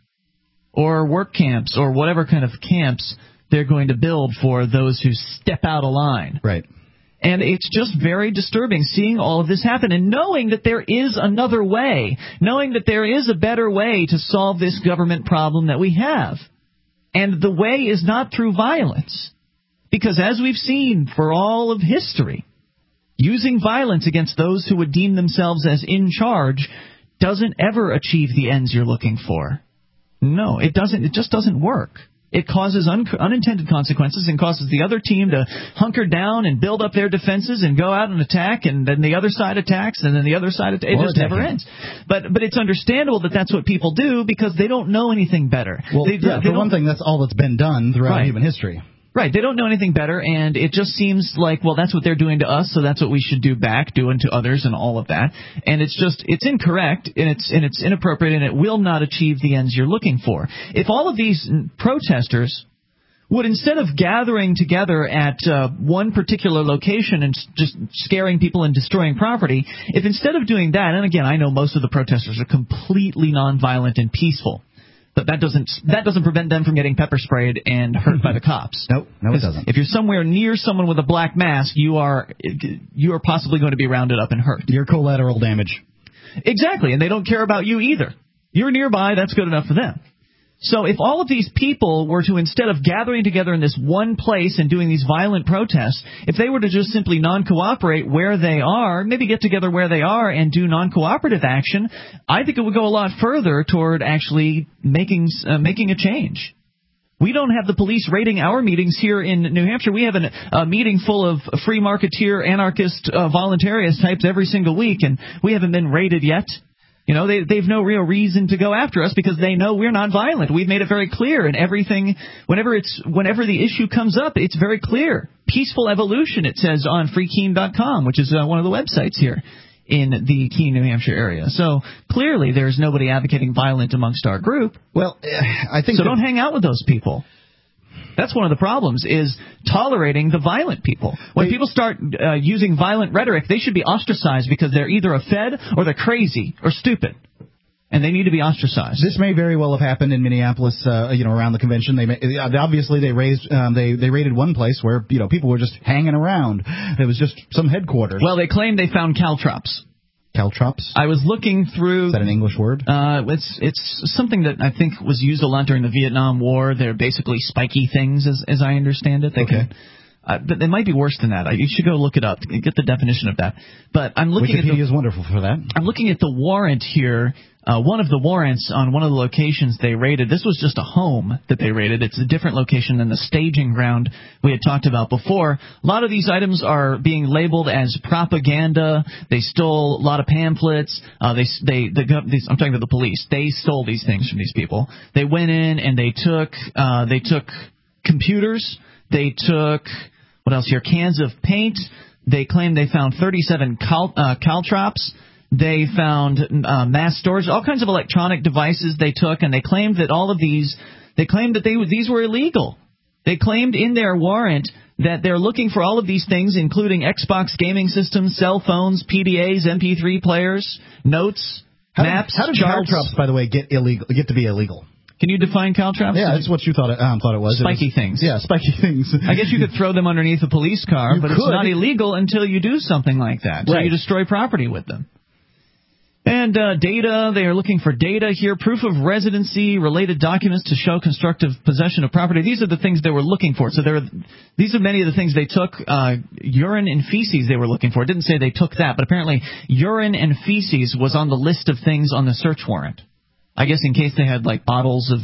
or work camps or whatever kind of camps they're going to build for those who step out of line. Right. And it's just very disturbing seeing all of this happen and knowing that there is another way, knowing that there is a better way to solve this government problem that we have. And the way is not through violence. Because as we've seen for all of history, using violence against those who would deem themselves as in charge doesn't ever achieve the ends you're looking for. No, it doesn't. It just doesn't work. It causes un- unintended consequences and causes the other team to hunker down and build up their defenses and go out and attack, and then the other side attacks, and then the other side attacks. It Or just never attacking. ends. But but it's understandable that that's what people do because they don't know anything better. Well, they, yeah, they for don't- one thing, that's all that's been done throughout Right. human history. Right, they don't know anything better, and it just seems like, well, that's what they're doing to us, so that's what we should do back, do unto others, and all of that. And it's just, it's incorrect, and it's and it's inappropriate, and it will not achieve the ends you're looking for. If all of these protesters would, instead of gathering together at uh, one particular location and s- just scaring people and destroying property, if instead of doing that, and again, I know most of the protesters are completely nonviolent and peaceful, but that doesn't that doesn't prevent them from getting pepper sprayed and hurt by the cops. Nope, no, it doesn't. If you're somewhere near someone with a black mask, you are you are possibly going to be rounded up and hurt. Your collateral damage. Exactly, and they don't care about you either. You're nearby, that's good enough for them. So if all of these people were to, instead of gathering together in this one place and doing these violent protests, if they were to just simply non-cooperate where they are, maybe get together where they are and do non-cooperative action, I think it would go a lot further toward actually making uh, making a change. We don't have the police raiding our meetings here in New Hampshire. We have an, a meeting full of free marketeer, anarchist, uh, voluntarist types every single week, and we haven't been raided yet. You know, they they've no real reason to go after us because they know we're not violent. We've made it very clear, and everything, whenever it's whenever the issue comes up, it's very clear. Peaceful evolution, it says on free keene dot com, which is uh, one of the websites here in the Keene, New Hampshire area. So clearly, there's nobody advocating violence amongst our group. Well, I think so. that- Don't hang out with those people. That's one of the problems, is tolerating the violent people. When people start uh, using violent rhetoric, they should be ostracized because they're either a fed or they're crazy or stupid. And they need to be ostracized. This may very well have happened in Minneapolis, uh, you know, around the convention. They may, obviously they raised, um, they they raided one place where, you know, people were just hanging around. It was just some headquarters. Well, they claim they found caltrops. Caltrops? I was looking through. Is that an English word? Uh, it's it's something that I think was used a lot during the Vietnam War. They're basically spiky things, as as I understand it. They Okay. can. Uh, but they might be worse than that. You should go look it up, get the definition of that. But I'm looking at the, Wikipedia is wonderful for that. I'm looking at the warrant here. Uh, one of the warrants on one of the locations they raided. This was just a home that they raided. It's a different location than the staging ground we had talked about before. A lot of these items are being labeled as propaganda. They stole a lot of pamphlets. Uh, they they the gov- these, I'm talking about the police. They stole these things from these people. They went in and they took uh, they took computers. They took, what else here, cans of paint. They claimed they found thirty-seven cal, uh, caltrops. They found uh, mass storage, all kinds of electronic devices they took, and they claimed that all of these, they claimed that they these were illegal. They claimed in their warrant that they're looking for all of these things, including Xbox gaming systems, cell phones, P D As, M P three players, notes, How maps, did, how did charts. caltrops, by the way, get illegal? Get to be illegal? Can you define caltrops? Yeah, that's what you thought it, um, thought it was. It Spiky was, things. Yeah, spiky things. I guess you could throw them underneath a police car, You but it's could. not illegal until you do something like that. So Right. you destroy property with them. And uh, data, they are looking for data here, proof of residency, related documents to show constructive possession of property. These are the things they were looking for. So there, are, these are many of the things they took. Uh, urine and feces they were looking for. It didn't say they took that, but apparently urine and feces was on the list of things on the search warrant. I guess in case they had like bottles of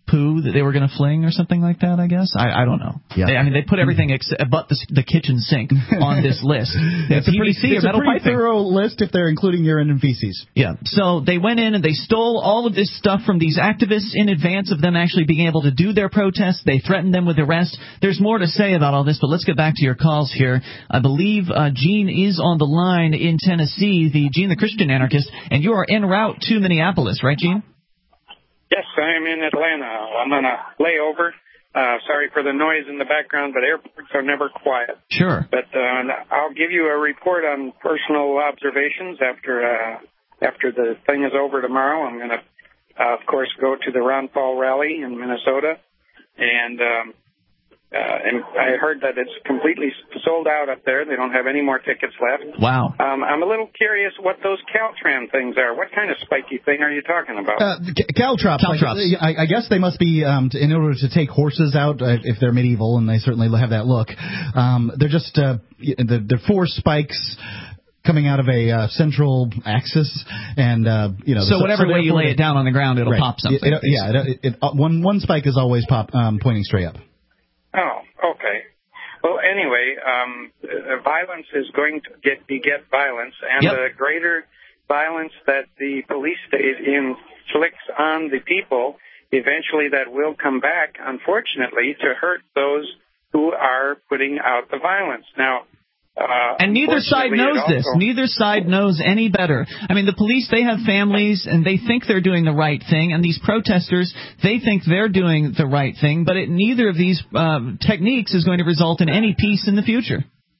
poo that they were going to fling or something like that, I guess. I, I don't know. Yeah. They, I mean, they put everything except but the, the kitchen sink on this list. It's a pretty, it's a pretty thorough list if they're including urine and feces. Yeah. So they went in and they stole all of this stuff from these activists in advance of them actually being able to do their protests. They threatened them with arrest. There's more to say about all this, but let's get back to your calls here. I believe uh, Gene is on the line in Tennessee, the Gene the Christian Anarchist, and you are en route to Minneapolis, right, Gene? Yes, I am in Atlanta. I'm on a layover. Uh, sorry for the noise in the background, but airports are never quiet. Sure. But uh, I'll give you a report on personal observations after uh, after the thing is over tomorrow. I'm going to, uh, of course, go to the Ron Paul rally in Minnesota, and um, uh, and I heard that it's completely sold out up there. They don't have any more tickets left. Wow. Um, I'm a little curious what those Caltran things are. What kind of spiky thing are you talking about? Uh, Caltrops. Caltrops. Like, I, I guess they must be um, to, in order to take horses out uh, if they're medieval, and they certainly have that look. Um, they're just uh, they're, they're four spikes coming out of a uh, central axis, and uh, you know. So, so whatever so way you lay it down on the ground, it'll right. pop something. It, it, yeah, it, it, uh, one one spike is always pop um, pointing straight up. Oh, okay. Well, anyway, um, uh, violence is going to get beget violence, and yep. the greater violence that the police state inflicts on the people, eventually that will come back, unfortunately, to hurt those who are putting out the violence. Now, Uh, and neither side knows also, this. Neither side knows any better. I mean, the police, they have families, and they think they're doing the right thing, and these protesters, they think they're doing the right thing, but it, neither of these uh, techniques is going to result in any peace in the future.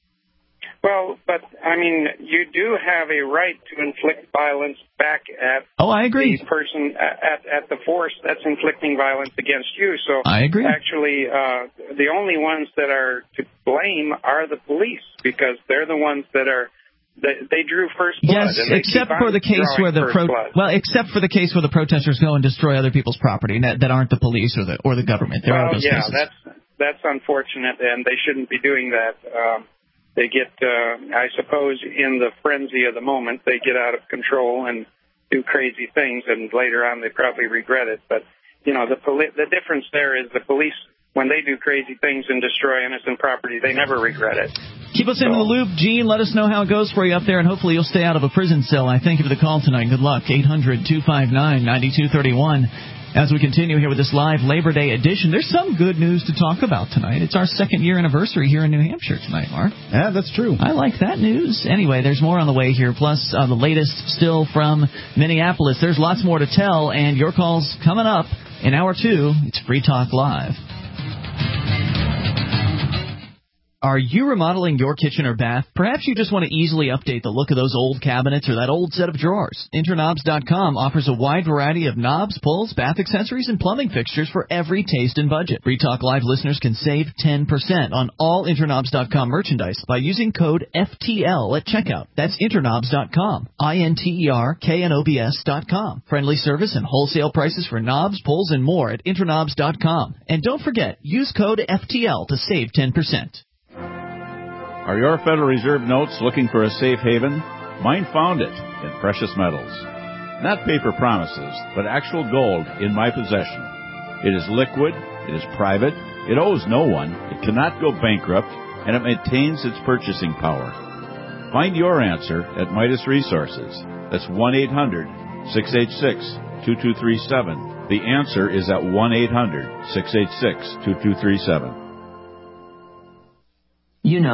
Well, but, I mean, you do have a right to inflict violence back at oh, I agree. the person, at, at the force that's inflicting violence against you. So I agree. Actually, uh, the only ones that are to blame are the police, because they're the ones that are, they, they drew first blood. Yes, except for the case where the pro- well, except for the case where the protesters go and destroy other people's property that, that aren't the police or the or the government. There well, are those yeah, cases. that's that's unfortunate, and they shouldn't be doing that. Um, They get, uh, I suppose, in the frenzy of the moment, they get out of control and do crazy things, and later on they probably regret it. But, you know, the poli- the difference there is the police, when they do crazy things and destroy innocent property, they never regret it. Keep us so. in the loop, Gene. Let us know how it goes for you up there, and hopefully you'll stay out of a prison cell. I thank you for the call tonight. Good luck. eight hundred two five nine nine two three one. As we continue here with this live Labor Day edition, there's some good news to talk about tonight. It's our second year anniversary here in New Hampshire tonight, Mark. Yeah, that's true. I like that news. Anyway, there's more on the way here, plus uh, the latest still from Minneapolis. There's lots more to tell, and your call's coming up in hour two. It's Free Talk Live. Are you remodeling your kitchen or bath? Perhaps you just want to easily update the look of those old cabinets or that old set of drawers. Interknobs dot com offers a wide variety of knobs, pulls, bath accessories, and plumbing fixtures for every taste and budget. Free Talk Live listeners can save ten percent on all Interknobs dot com merchandise by using code F T L at checkout. That's Interknobs dot com. I N T E R K N O B S dot com. Friendly service and wholesale prices for knobs, pulls, and more at Interknobs dot com. And don't forget, use code F T L to save ten percent. Are your Federal Reserve notes looking for a safe haven? Mine found it in precious metals. Not paper promises, but actual gold in my possession. It is liquid, it is private, it owes no one, it cannot go bankrupt, and it maintains its purchasing power. Find your answer at Midas Resources. That's one eight hundred six eight six two two three seven. The answer is at one eight hundred six eight six two two three seven. You know